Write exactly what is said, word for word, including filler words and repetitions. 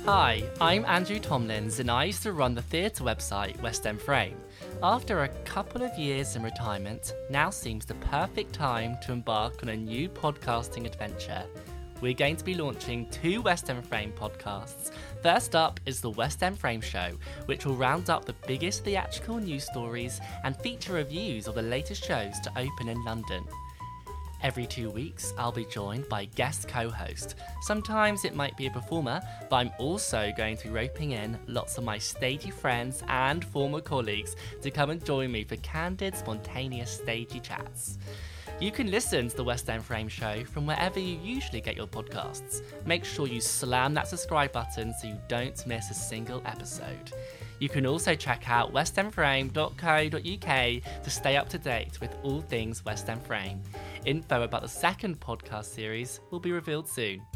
Hi, I'm Andrew Tomlins and I used to run the theatre website West End Frame. After a couple of years in retirement, now seems the perfect time to embark on a new podcasting adventure. We're going to be launching two West End Frame podcasts. First up is the West End Frame Show, which will round up the biggest theatrical news stories and feature reviews of the latest shows to open in London. Every two weeks, I'll be joined by guest co-host. Sometimes it might be a performer, but I'm also going to be roping in lots of my stagey friends and former colleagues to come and join me for candid, spontaneous stagey chats. You can listen to the West End Frame Show from wherever you usually get your podcasts. Make sure you slam that subscribe button so you don't miss a single episode. You can also check out west end frame dot co dot uk to stay up to date with all things West End Frame. Info about the second podcast series will be revealed soon.